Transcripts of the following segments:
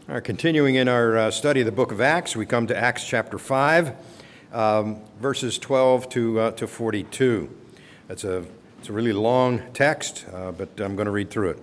All right, continuing in our study of the book of Acts, we come to Acts chapter 5, verses 12 to 42. It's a really long text, but I'm going to read through it.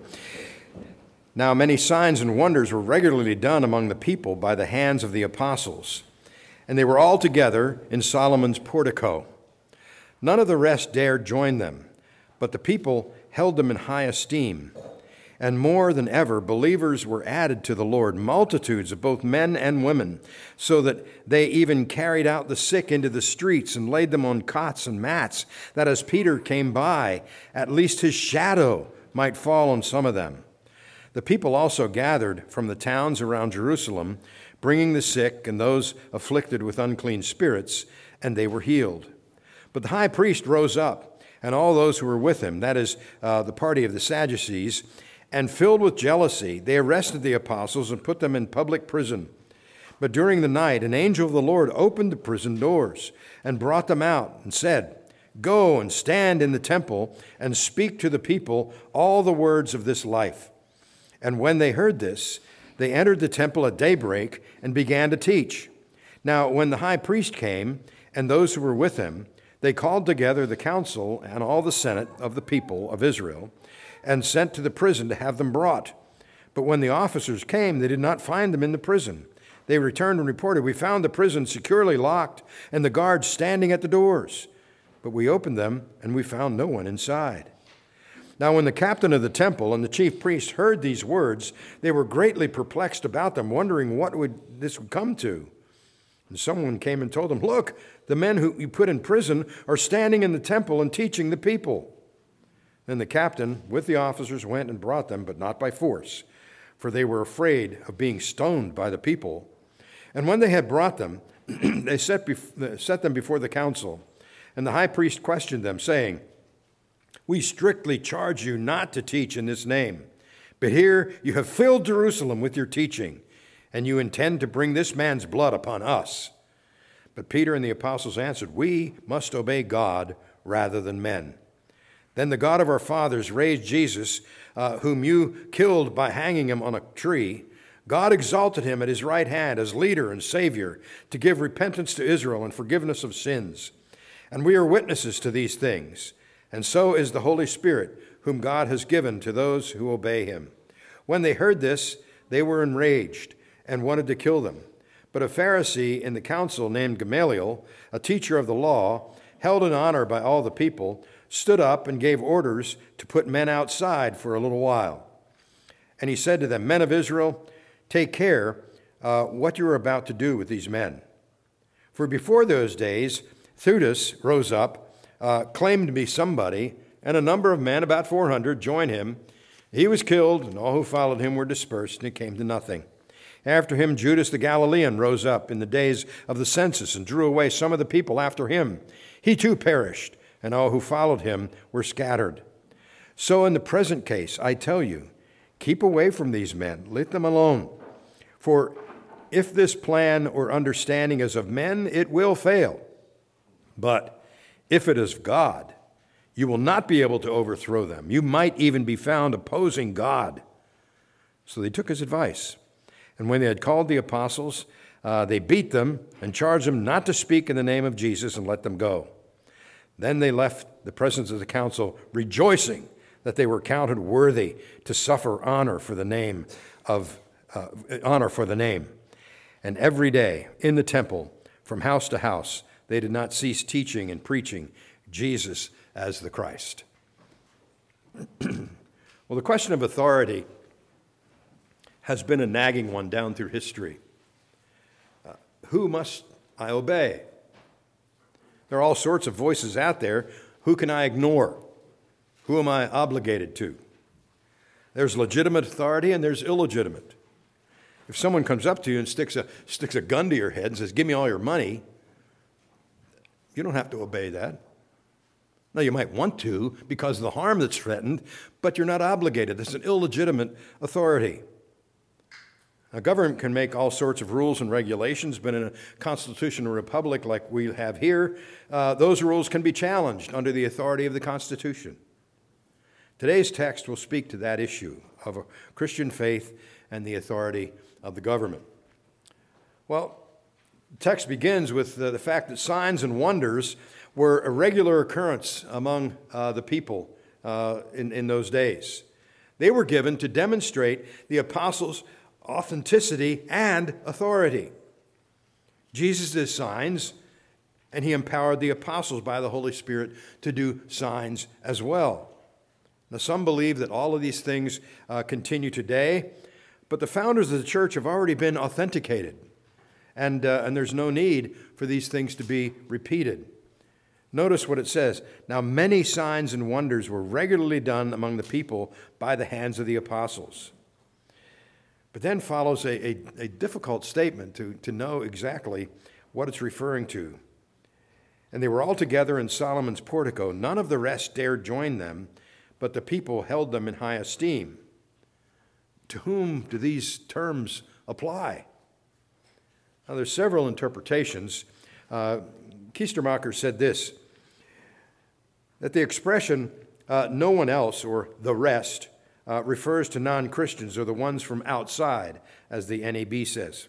Now, many signs and wonders were regularly done among the people by the hands of the apostles, and they were all together in Solomon's portico. None of the rest dared join them, but the people held them in high esteem. And more than ever, believers were added to the Lord, multitudes of both men and women, so that they even carried out the sick into the streets and laid them on cots and mats, that as Peter came by, at least his shadow might fall on some of them. The people also gathered from the towns around Jerusalem, bringing the sick and those afflicted with unclean spirits, and they were healed. But the high priest rose up, and all those who were with him, that is, the party of the Sadducees, and filled with jealousy, they arrested the apostles and put them in public prison. But during the night, an angel of the Lord opened the prison doors and brought them out and said, "Go and stand in the temple and speak to the people all the words of this life." And when they heard this, they entered the temple at daybreak and began to teach. Now, when the high priest came and those who were with him, they called together the council and all the senate of the people of Israel, and sent to the prison to have them brought. But when the officers came, they did not find them in the prison. They returned and reported, "We found the prison securely locked and the guards standing at the doors. But we opened them and we found no one inside." Now when the captain of the temple and the chief priests heard these words, they were greatly perplexed about them, wondering what this would come to. And someone came and told them, "Look, the men who you put in prison are standing in the temple and teaching the people." Then the captain with the officers went and brought them, but not by force, for they were afraid of being stoned by the people. And when they had brought them, they set them before the council. And the high priest questioned them, saying, "We strictly charge you not to teach in this name. But here you have filled Jerusalem with your teaching, and you intend to bring this man's blood upon us." But Peter and the apostles answered, "We must obey God rather than men. Then the God of our fathers raised Jesus, whom you killed by hanging him on a tree. God exalted him at his right hand as leader and Savior to give repentance to Israel and forgiveness of sins. And we are witnesses to these things. And so is the Holy Spirit, whom God has given to those who obey him." When they heard this, they were enraged and wanted to kill them. But a Pharisee in the council named Gamaliel, a teacher of the law, held in honor by all the people, stood up and gave orders to put men outside for a little while. And he said to them, "Men of Israel, take care what you are about to do with these men. For before those days, Theudas rose up, claimed to be somebody, and a number of men, about 400, joined him. He was killed, and all who followed him were dispersed, and it came to nothing. After him, Judas the Galilean rose up in the days of the census and drew away some of the people after him. He too perished, and all who followed him were scattered. So in the present case, I tell you, keep away from these men, let them alone. For if this plan or understanding is of men, it will fail. But if it is of God, you will not be able to overthrow them. You might even be found opposing God." So they took his advice. And when they had called the apostles, they beat them and charged them not to speak in the name of Jesus and let them go. Then they left the presence of the council, rejoicing that they were counted worthy to suffer honor for the name. And every day in the temple, from house to house, they did not cease teaching and preaching Jesus as the Christ. Well, the question of authority has been a nagging one down through history. Who must I obey? There are all sorts of voices out there. Who can I ignore? Who am I obligated to? There's legitimate authority and there's illegitimate. If someone comes up to you and sticks a gun to your head and says, "Give me all your money," you don't have to obey that. Now, you might want to because of the harm that's threatened, but you're not obligated. That's an illegitimate authority. A government can make all sorts of rules and regulations, but in a constitutional republic like we have here, those rules can be challenged under the authority of the Constitution. Today's text will speak to that issue of a Christian faith and the authority of the government. Well, the text begins with the fact that signs and wonders were a regular occurrence among the people in those days. They were given to demonstrate the apostles' authenticity and authority. Jesus did signs, and he empowered the apostles by the Holy Spirit to do signs as well. Now, some believe that all of these things continue today, but the founders of the church have already been authenticated, and there's no need for these things to be repeated. Notice what it says. Now, many signs and wonders were regularly done among the people by the hands of the apostles. But then follows a difficult statement to know exactly what it's referring to. And they were all together in Solomon's portico. None of the rest dared join them, but the people held them in high esteem. To whom do these terms apply? Now, there's several interpretations. Kiestermacher said this, that the expression no one else or the rest refers to non-Christians or the ones from outside, as the NAB says.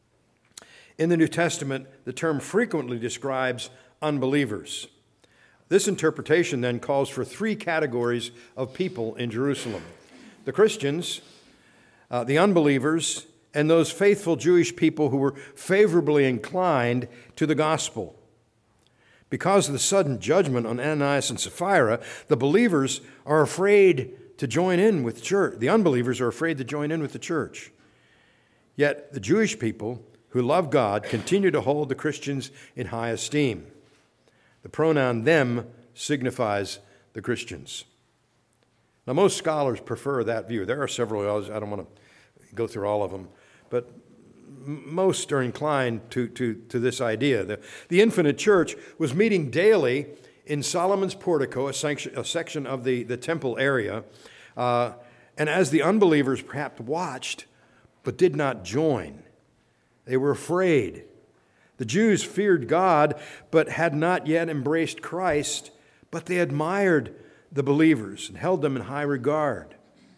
In the New Testament, the term frequently describes unbelievers. This interpretation then calls for three categories of people in Jerusalem: the Christians, the unbelievers, and those faithful Jewish people who were favorably inclined to the gospel. Because of the sudden judgment on Ananias and Sapphira, the believers are afraid to join in with the church. The unbelievers are afraid to join in with the church. Yet the Jewish people who love God continue to hold the Christians in high esteem. The pronoun them signifies the Christians. Now, most scholars prefer that view. There are several others. I don't want to go through all of them, but most are inclined to this idea. The infant church was meeting daily in Solomon's portico, a section of the temple area, and as the unbelievers perhaps watched but did not join, they were afraid. The Jews feared God but had not yet embraced Christ, but they admired the believers and held them in high regard.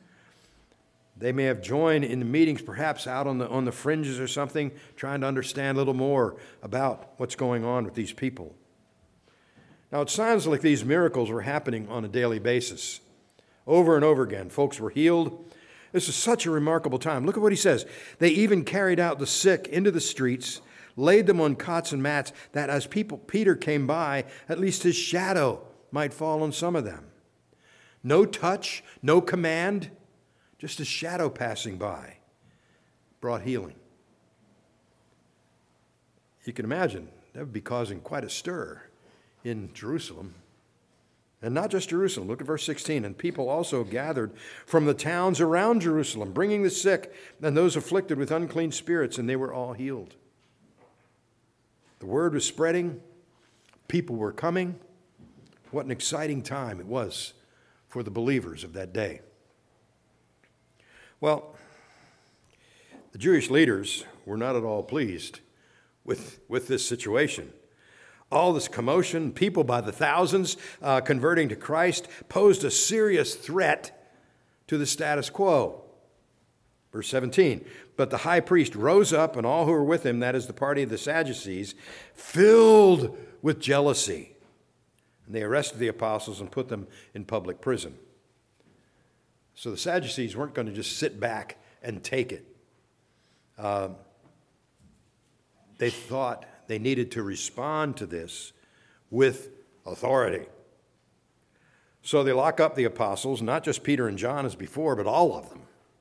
They may have joined in the meetings, perhaps out on the fringes or something, trying to understand a little more about what's going on with these people. Now, it sounds like these miracles were happening on a daily basis. Over and over again, folks were healed. This is such a remarkable time. Look at what he says. They even carried out the sick into the streets, laid them on cots and mats, that as Peter came by, at least his shadow might fall on some of them. No touch, no command, just a shadow passing by brought healing. You can imagine that would be causing quite a stir in Jerusalem. And not just Jerusalem. Look at verse 16. And people also gathered from the towns around Jerusalem, bringing the sick and those afflicted with unclean spirits, and they were all healed. The word was spreading. People were coming. What an exciting time it was for the believers of that day. Well, the Jewish leaders were not at all pleased with this situation. All this commotion, people by the thousands converting to Christ, posed a serious threat to the status quo. Verse 17, but the high priest rose up, and all who were with him, that is the party of the Sadducees, filled with jealousy. And they arrested the apostles and put them in public prison. So the Sadducees weren't going to just sit back and take it. They thought they needed to respond to this with authority. So they lock up the apostles, not just Peter and John as before, but all of them.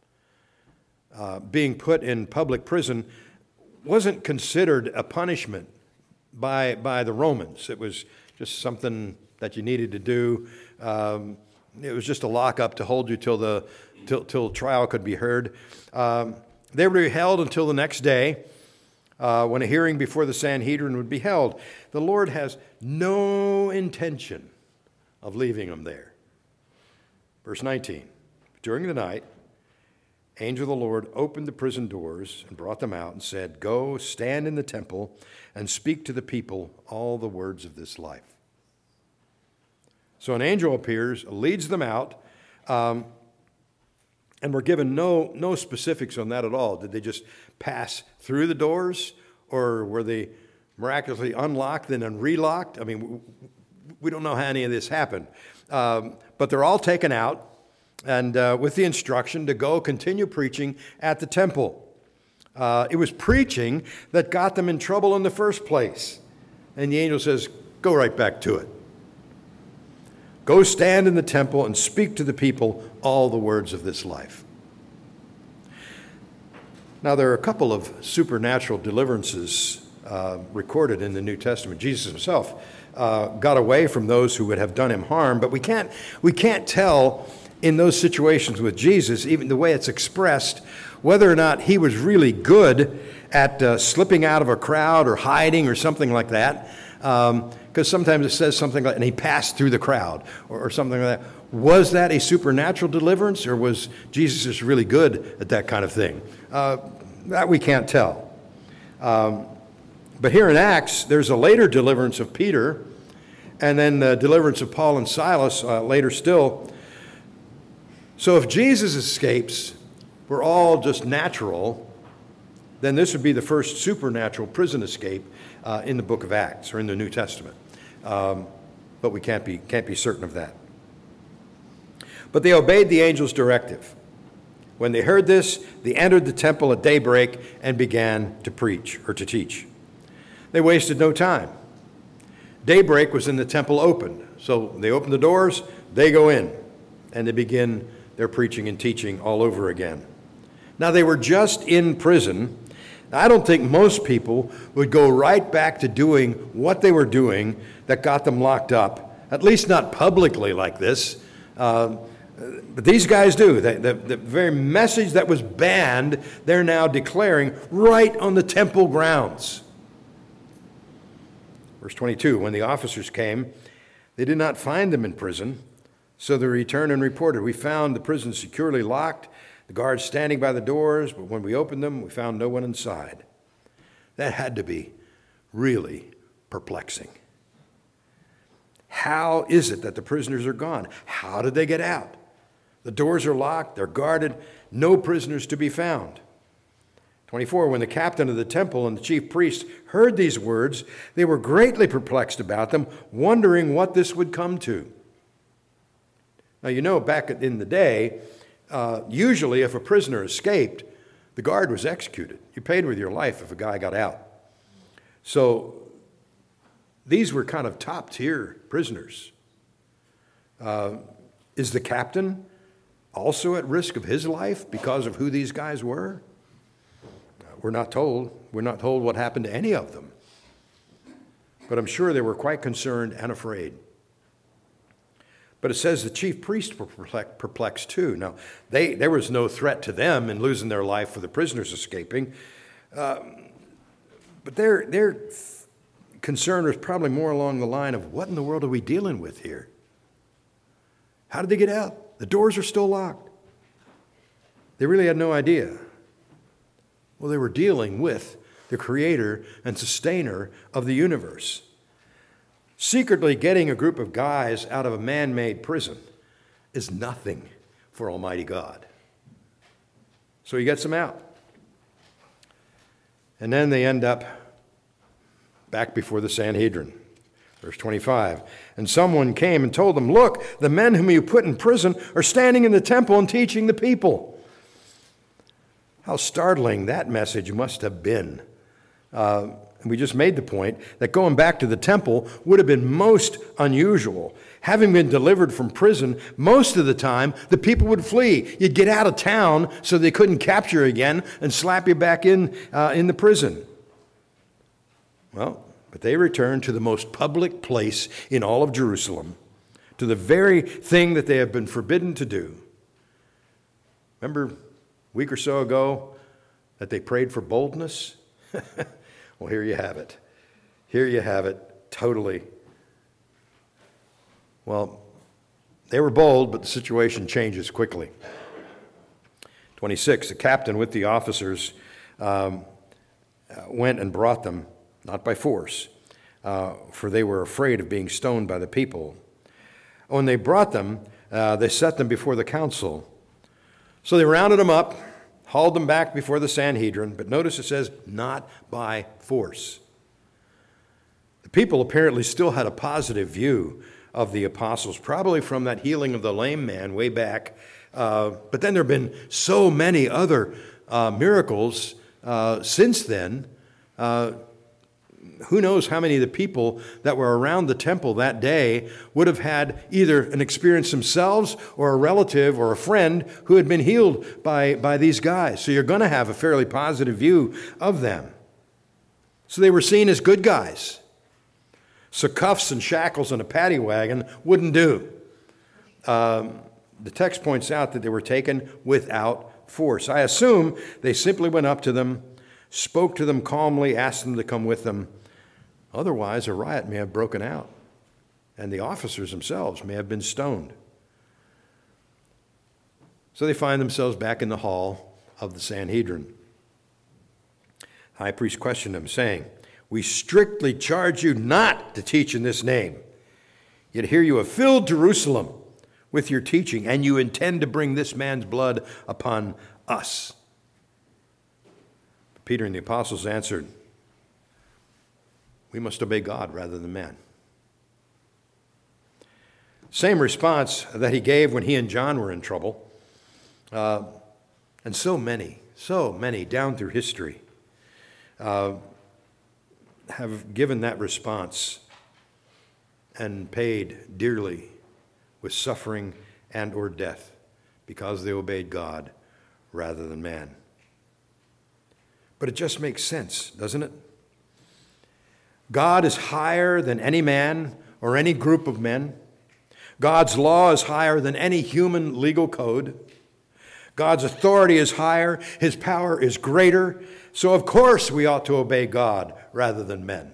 Being put in public prison wasn't considered a punishment by the Romans. It was just something that you needed to do. It was just a lockup to hold you till trial could be heard. They were held until the next day, when a hearing before the Sanhedrin would be held. The Lord has no intention of leaving them there. Verse 19, during the night, angel of the Lord opened the prison doors and brought them out and said, go, stand in the temple and speak to the people all the words of this life. So an angel appears, leads them out, and And we're given no specifics on that at all. Did they just pass through the doors, or were they miraculously unlocked and then relocked? I mean, we don't know how any of this happened. But they're all taken out, and with the instruction to go continue preaching at the temple. It was preaching that got them in trouble in the first place. And the angel says, go right back to it. Go stand in the temple and speak to the people all the words of this life. Now, there are a couple of supernatural deliverances recorded in the New Testament. Jesus himself got away from those who would have done him harm, but we can't tell in those situations with Jesus, even the way it's expressed, whether or not he was really good at slipping out of a crowd or hiding or something like that. Because sometimes it says something like, and he passed through the crowd or something like that. Was that a supernatural deliverance, or was Jesus just really good at that kind of thing? That we can't tell. But here in Acts, there's a later deliverance of Peter, and then the deliverance of Paul and Silas later still. So if Jesus' escapes were all just natural, then this would be the first supernatural prison escape in the book of Acts or in the New Testament. But we can't be certain of that. But they obeyed the angel's directive. When they heard this, they entered the temple at daybreak and began to preach or to teach. They wasted no time. Daybreak was in the temple opened. So they open the doors, they go in, and they begin their preaching and teaching all over again. Now, they were just in prison. I don't think most people would go right back to doing what they were doing that got them locked up, at least not publicly like this. But these guys do. The very message that was banned, they're now declaring right on the temple grounds. Verse 22, when the officers came, they did not find them in prison, so they returned and reported, we found the prison securely locked, the guards standing by the doors, but when we opened them, we found no one inside. That had to be really perplexing. How is it that the prisoners are gone? How did they get out? The doors are locked, they're guarded, no prisoners to be found. 24, when the captain of the temple and the chief priest heard these words, they were greatly perplexed about them, wondering what this would come to. Now, you know, back in the day, usually if a prisoner escaped, the guard was executed. You paid with your life if a guy got out. So these were kind of top-tier prisoners. Is the captain also at risk of his life because of who these guys were? We're not told. We're not told what happened to any of them. But I'm sure they were quite concerned and afraid. But it says the chief priests were perplexed too. Now, there was no threat to them in losing their life for the prisoners escaping. But their concern was probably more along the line of, what in the world are we dealing with here? How did they get out? The doors are still locked. They really had no idea. Well, they were dealing with the creator and sustainer of the universe. Secretly getting a group of guys out of a man-made prison is nothing for Almighty God. So he gets them out. And then they end up back before the Sanhedrin. Verse 25, and someone came and told them, look, the men whom you put in prison are standing in the temple and teaching the people. How startling that message must have been. We just made the point that going back to the temple would have been most unusual. Having been delivered from prison, most of the time, the people would flee. You'd get out of town so they couldn't capture you again and slap you back in the prison. Well, but they returned to the most public place in all of Jerusalem, to the very thing that they have been forbidden to do. Remember a week or so ago that they prayed for boldness? Well, here you have it. Here you have it, totally. Well, they were bold, but the situation changes quickly. 26, the captain with the officers went and brought them, not by force, for they were afraid of being stoned by the people. When they brought them, they set them before the council. So they rounded them up, hauled them back before the Sanhedrin, but notice it says, not by force. The people apparently still had a positive view of the apostles, probably from that healing of the lame man way back. But then there have been so many other miracles since then. Who knows how many of the people that were around the temple that day would have had either an experience themselves or a relative or a friend who had been healed by these guys. So you're going to have a fairly positive view of them. So they were seen as good guys. So cuffs and shackles and a paddy wagon wouldn't do. The text points out that they were taken without force. I assume they simply went up to them, spoke to them calmly, asked them to come with them. Otherwise, a riot may have broken out, and the officers themselves may have been stoned. So they find themselves back in the hall of the Sanhedrin. High priest questioned them, saying, "We strictly charge you not to teach in this name. Yet here you have filled Jerusalem with your teaching, and you intend to bring this man's blood upon us." Peter and the apostles answered, "We must obey God rather than man." Same response that he gave when he and John were in trouble. And so many down through history have given that response and paid dearly with suffering and or death because they obeyed God rather than man. But it just makes sense, doesn't it? God is higher than any man or any group of men. God's law is higher than any human legal code. God's authority is higher. His power is greater. So of course we ought to obey God rather than men.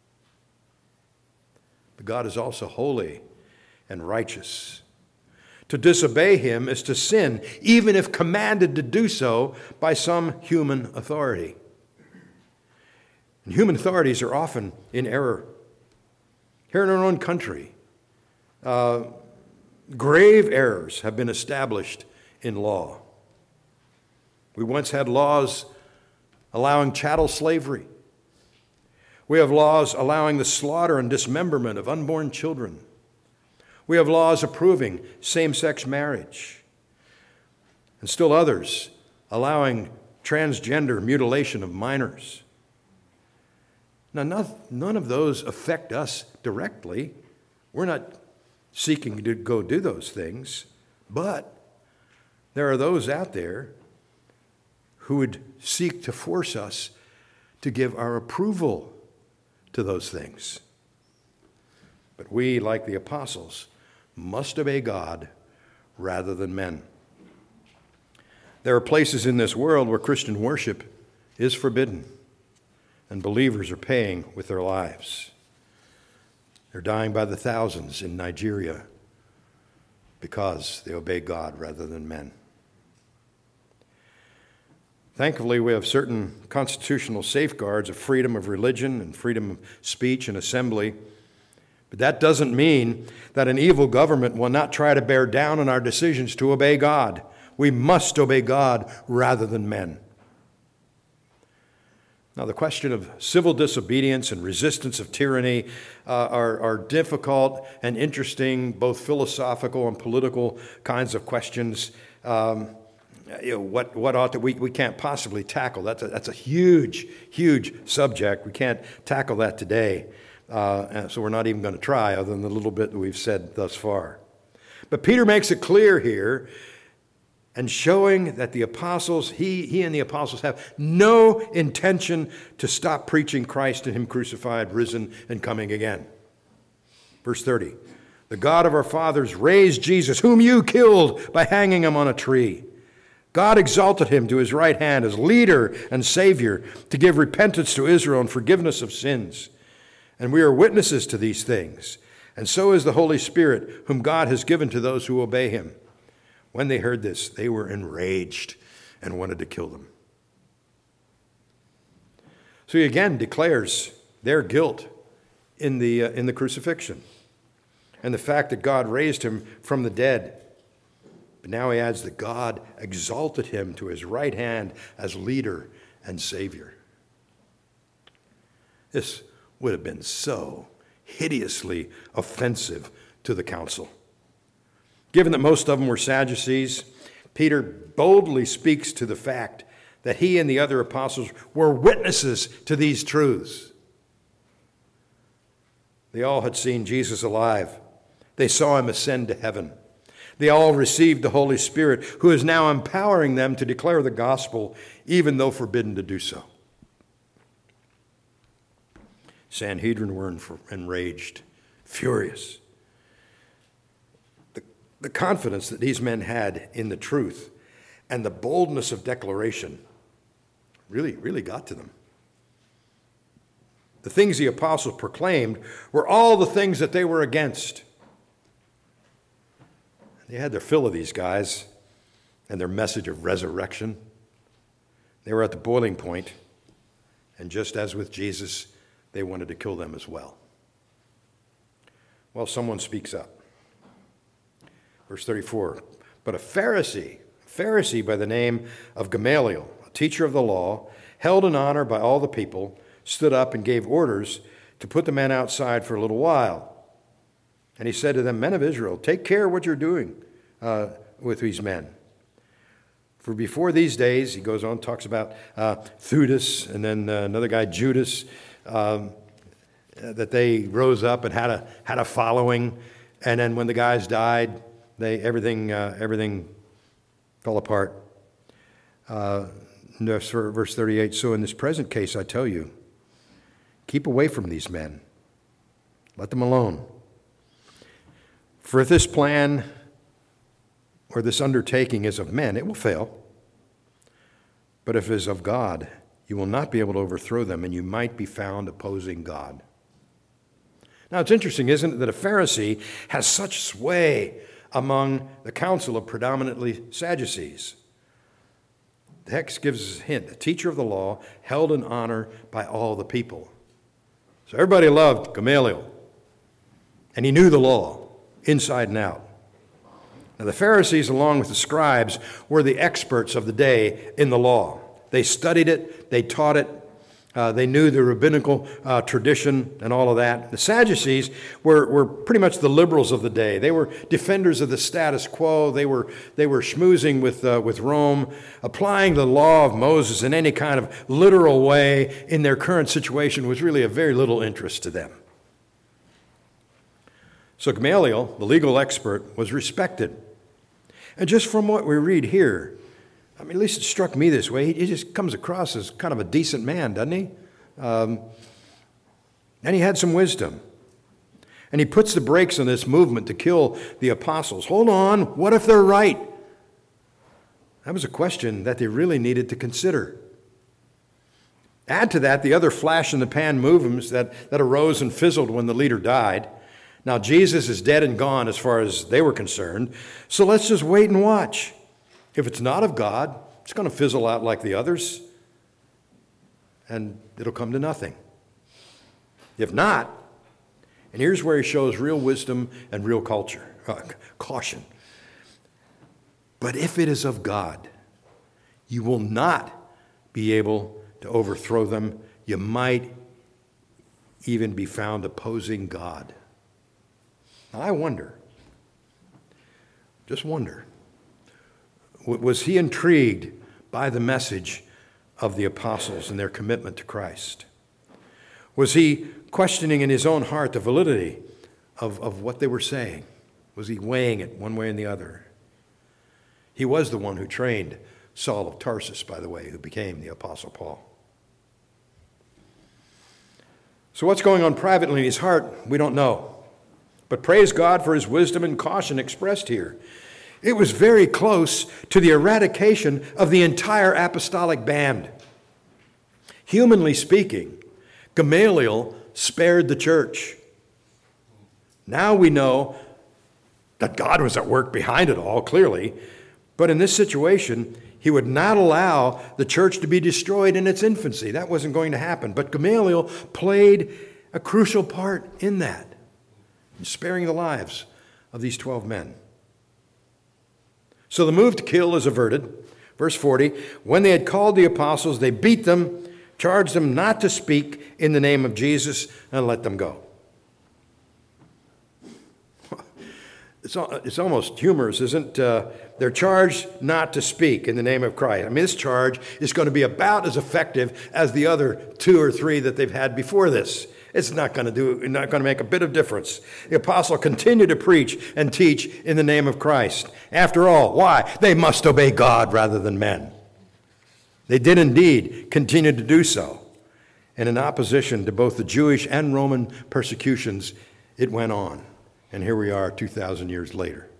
But God is also holy and righteous. To disobey him is to sin, even if commanded to do so by some human authority. And human authorities are often in error. Here in our own country, grave errors have been established in law. We once had laws allowing chattel slavery. We have laws allowing the slaughter and dismemberment of unborn children. We have laws approving same-sex marriage. And still others allowing transgender mutilation of minors. Now, none of those affect us directly. We're not seeking to go do those things. But there are those out there who would seek to force us to give our approval to those things. But we, like the apostles, must obey God rather than men. There are places in this world where Christian worship is forbidden, and believers are paying with their lives. They're dying by the thousands in Nigeria because they obey God rather than men. Thankfully, we have certain constitutional safeguards of freedom of religion and freedom of speech and assembly. But that doesn't mean that an evil government will not try to bear down on our decisions to obey God. We must obey God rather than men. Now, the question of civil disobedience and resistance of tyranny are difficult and interesting, both philosophical and political kinds of questions. What ought to we can't possibly tackle. That's a huge subject. We can't tackle that today. So we're not even going to try, other than the little bit that we've said thus far. But Peter makes it clear here, and showing that the apostles, he and the apostles have no intention to stop preaching Christ and him crucified, risen, and coming again. Verse 30, the God of our fathers raised Jesus, whom you killed by hanging him on a tree. God exalted him to his right hand as leader and savior to give repentance to Israel and forgiveness of sins. And we are witnesses to these things. And so is the Holy Spirit, whom God has given to those who obey him. When they heard this, they were enraged and wanted to kill them. So he again declares their guilt in the crucifixion and the fact that God raised him from the dead. But now he adds that God exalted him to his right hand as leader and Savior. This would have been so hideously offensive to the council. Given that most of them were Sadducees, Peter boldly speaks to the fact that he and the other apostles were witnesses to these truths. They all had seen Jesus alive. They saw him ascend to heaven. They all received the Holy Spirit, who is now empowering them to declare the gospel, even though forbidden to do so. Sanhedrin were enraged, furious. The confidence that these men had in the truth and the boldness of declaration really got to them. The things the apostles proclaimed were all the things that they were against. They had their fill of these guys and their message of resurrection. They were at the boiling point, and just as with Jesus, they wanted to kill them as well. Well, someone speaks up. Verse 34, but a Pharisee by the name of Gamaliel, a teacher of the law, held in honor by all the people, stood up and gave orders to put the men outside for a little while. And he said to them, men of Israel, take care what you're doing with these men. For before these days, he goes on, talks about Theudas and then another guy, Judas, that they rose up and had a following. And then when the guys died, everything fell apart. Verse 38, so in this present case, I tell you, keep away from these men. Let them alone. For if this plan or this undertaking is of men, it will fail. But if it is of God, you will not be able to overthrow them, and you might be found opposing God. Now, it's interesting, isn't it, that a Pharisee has such sway among the council of predominantly Sadducees. The text gives us a hint. A teacher of the law held in honor by all the people. So everybody loved Gamaliel, and he knew the law inside and out. Now, the Pharisees, along with the scribes, were the experts of the day in the law. They studied it, they taught it, they knew the rabbinical tradition and all of that. The Sadducees were pretty much the liberals of the day. They were defenders of the status quo. They were schmoozing with Rome, applying the law of Moses in any kind of literal way in their current situation was really of very little interest to them. So Gamaliel, the legal expert, was respected. And just from what we read here, I mean, at least it struck me this way. He just comes across as kind of a decent man, doesn't he? And he had some wisdom. And he puts the brakes on this movement to kill the apostles. Hold on, what if they're right? That was a question that they really needed to consider. Add to that the other flash-in-the-pan movements that arose and fizzled when the leader died. Now, Jesus is dead and gone as far as they were concerned, so let's just wait and watch. If it's not of God, it's going to fizzle out like the others, and it'll come to nothing. If not, and here's where he shows real wisdom and real caution. But if it is of God, you will not be able to overthrow them. You might even be found opposing God. Now, I wonder, just wonder, was he intrigued by the message of the apostles and their commitment to Christ? Was he questioning in his own heart the validity of what they were saying? Was he weighing it one way and the other? He was the one who trained Saul of Tarsus, by the way, who became the Apostle Paul. So what's going on privately in his heart, we don't know. But praise God for his wisdom and caution expressed here. It was very close to the eradication of the entire apostolic band. Humanly speaking, Gamaliel spared the church. Now we know that God was at work behind it all, clearly. But in this situation, he would not allow the church to be destroyed in its infancy. That wasn't going to happen. But Gamaliel played a crucial part in that, in sparing the lives of these 12 men. So the move to kill is averted. Verse 40, when they had called the apostles, they beat them, charged them not to speak in the name of Jesus, and let them go. It's almost humorous, isn't it? They're charged not to speak in the name of Christ. I mean, this charge is going to be about as effective as the other 2 or 3 that they've had before this. It's not going to make a bit of difference. The apostle continued to preach and teach in the name of Christ. After all, why? They must obey God rather than men. They did indeed continue to do so. And in opposition to both the Jewish and Roman persecutions, it went on. And here we are 2,000 years later.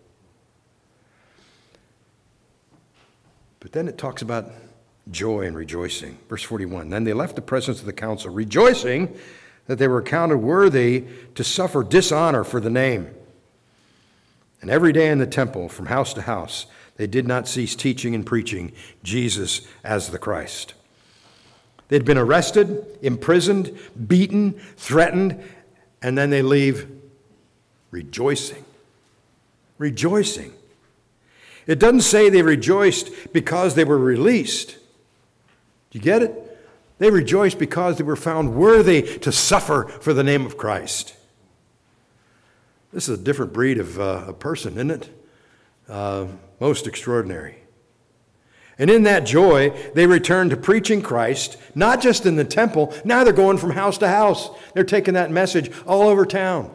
But then it talks about joy and rejoicing. Verse 41, then they left the presence of the council, rejoicing that they were counted worthy to suffer dishonor for the name. And every day in the temple, from house to house, they did not cease teaching and preaching Jesus as the Christ. They'd been arrested, imprisoned, beaten, threatened, and then they leave rejoicing. Rejoicing. It doesn't say they rejoiced because they were released. Do you get it? They rejoiced because they were found worthy to suffer for the name of Christ. This is a different breed of a person, isn't it? Most extraordinary. And in that joy, they returned to preaching Christ, not just in the temple. Now they're going from house to house. They're taking that message all over town.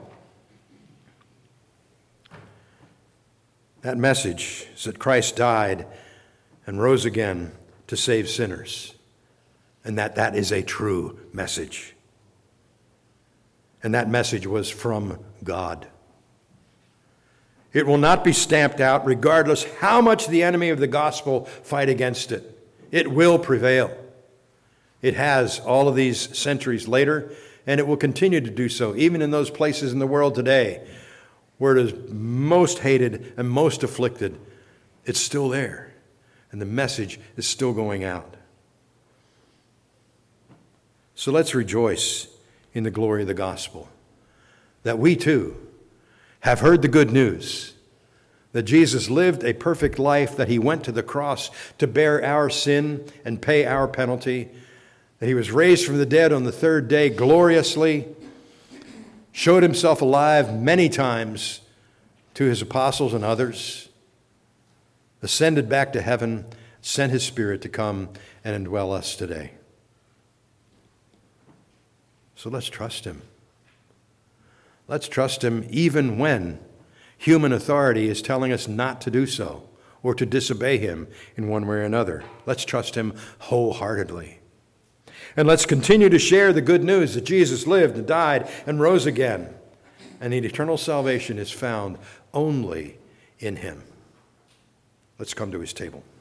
That message is that Christ died and rose again to save sinners. And that is a true message. And that message was from God. It will not be stamped out regardless how much the enemy of the gospel fight against it. It will prevail. It has all of these centuries later, and it will continue to do so, even in those places in the world today where it is most hated and most afflicted. It's still there, and the message is still going out. So let's rejoice in the glory of the gospel, that we too have heard the good news, that Jesus lived a perfect life, that he went to the cross to bear our sin and pay our penalty, that he was raised from the dead on the 3rd day gloriously, showed himself alive many times to his apostles and others, ascended back to heaven, sent his Spirit to come and indwell us today. So let's trust him. Let's trust him even when human authority is telling us not to do so or to disobey him in one way or another. Let's trust him wholeheartedly. And let's continue to share the good news that Jesus lived and died and rose again, and that eternal salvation is found only in him. Let's come to his table.